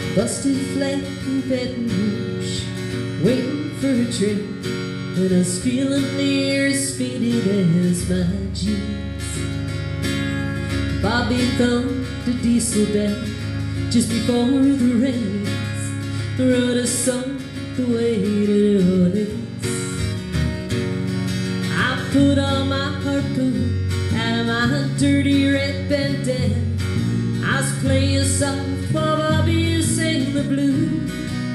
Busted flat in Baton Rouge, waiting for a train, and I was feeling near as faded as my jeans. Bobby thumped a diesel down just before the rains, rode us on the way to New Orleans. I put on my harpoon out of my dirty red bandana. I was playing soft while Bobby sang the blues.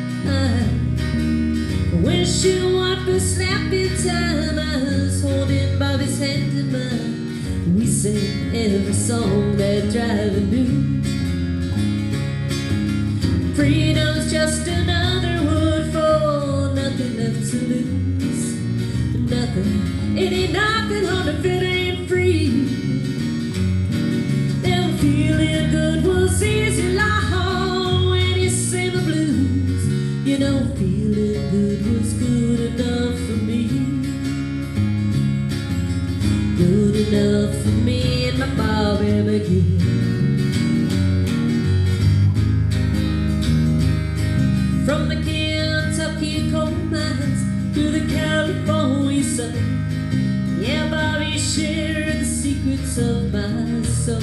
Windshield wiper snappy time, I was holding Bobby's hand in mine. We sang every song that driver knew. Freedom's just another word for nothing left to lose. Nothing, it ain't nothing hard if it ain't free. Then feeling good was easy long when you sang the blues. You know, feeling good was good enough for me. Good enough for me and my Bobby McGee. From the Kentucky coal mines to the California sun, yeah, Bobby shared the secrets of my soul.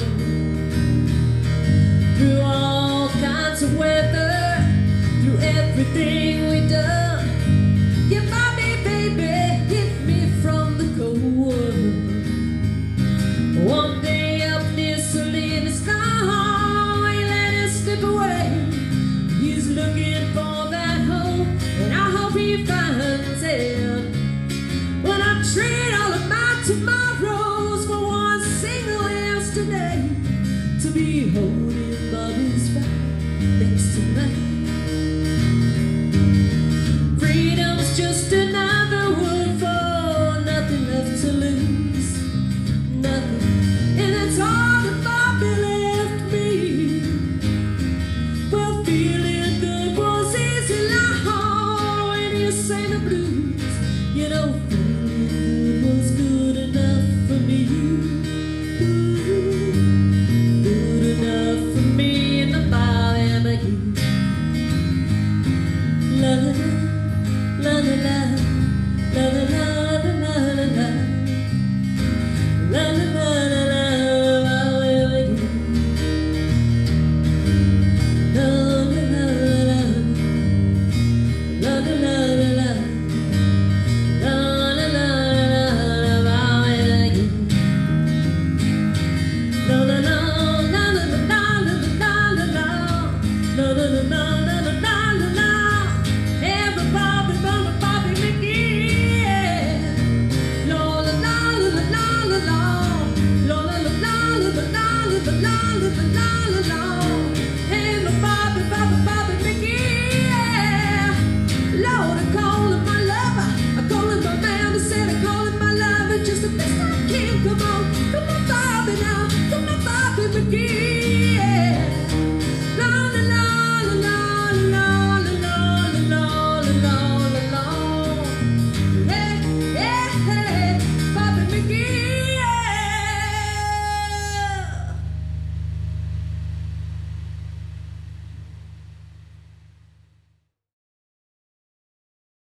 Through all kinds of weather, through everything we done, yeah, Bobby, baby, hit me from the cold. One day up near Salinas, he let it slip away. He's looking for that hope, and I hope he finds it. When I trade all of my tomorrows for one single yesterday, to be holding Bobby's back next to mine. Freedom's just another word for nothing left to lose. Nothing, and that's all that Bobby left me. Well, feeling good was easy long when you sang the blues. You know, feeling good was good enough for me. Ooh, good enough for me and the Bobby McGee. La la la la la la la la la la la la la la la la. Just the best I can, come on.